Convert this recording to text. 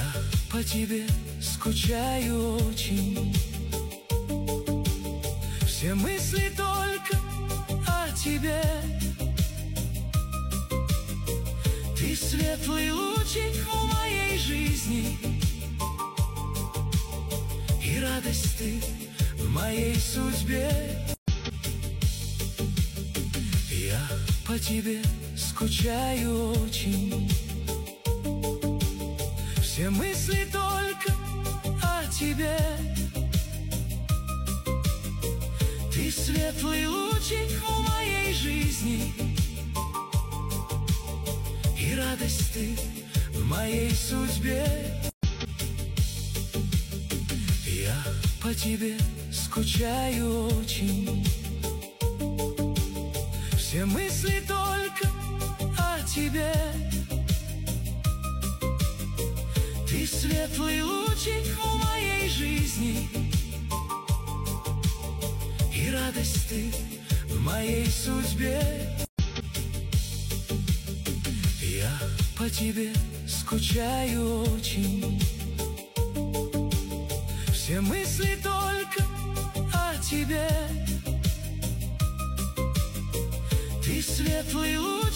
Я по тебе скучаю очень. Все мысли только о тебе. Ты светлый лучик в моей жизни, и радость ты в моей судьбе. Я по тебе скучаю очень. Все мысли только о тебе. Ты светлый лучик в моей жизни, и радость ты в моей судьбе. Я по тебе скучаю очень. Все мысли только о тебе. Ты светлый лучик в моей жизни, и радость ты в моей судьбе. Я по тебе скучаю очень. Все мысли только о тебе. Ты светлый луч